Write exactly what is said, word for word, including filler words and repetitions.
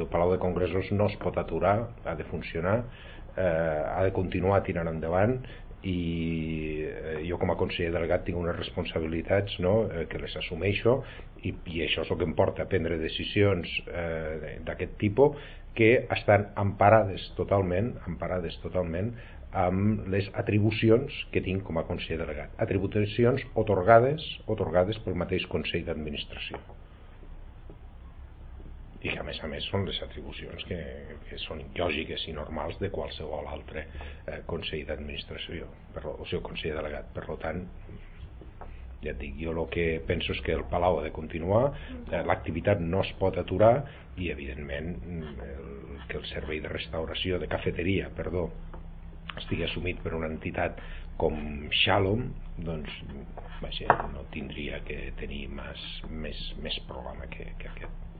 el Palau de Congressos no es pot aturar, ha de funcionar, eh, ha de continuar tirant endavant, i eh, jo com a conseller delegat tinc unes responsabilitats, no?, eh, que les assumeixo, i, i això és el que em porta a prendre decisions eh, d'aquest tipus que estan emparades totalment emparades totalment amb les atribucions que tinc com a conseller delegat, atribucions otorgades otorgades pel mateix Consell d'Administració, i que a més a més són les atribucions que, que són lògiques i normals de qualsevol altre eh, Consell d'Administració, o sigui, Consell delegat. Per tant, ja et dic, jo el que penso és que el Palau ha de continuar, eh, l'activitat no es pot aturar, i evidentment el, que el servei de restauració, de cafeteria, perdó, estigui assumit per una entitat com Shalom, doncs vaja, no tindria que tenir més, més, més problema que, que aquest.